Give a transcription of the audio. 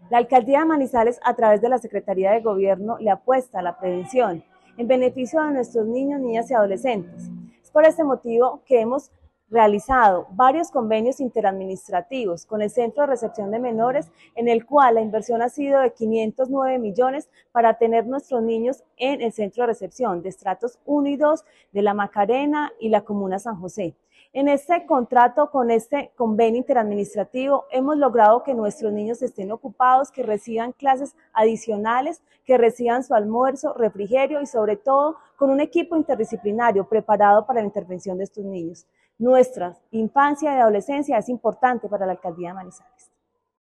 La Alcaldía de Manizales, a través de la Secretaría de Gobierno, le apuesta a la prevención en beneficio de nuestros niños, niñas y adolescentes. Es por este motivo que hemos realizado varios convenios interadministrativos con el Centro de Recepción de Menores, en el cual la inversión ha sido de 509 millones para tener nuestros niños en el centro de recepción de estratos 1 y 2 de La Macarena y la Comuna San José. En este contrato, con este convenio interadministrativo, hemos logrado que nuestros niños estén ocupados, que reciban clases adicionales, que reciban su almuerzo, refrigerio y sobre todo con un equipo interdisciplinario preparado para la intervención de estos niños. Nuestra infancia y adolescencia es importante para la Alcaldía de Manizales.